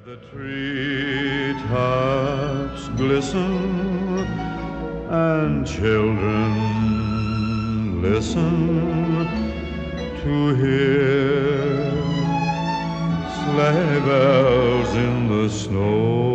The treetops glisten and children listen to hear sleigh bells in the snow.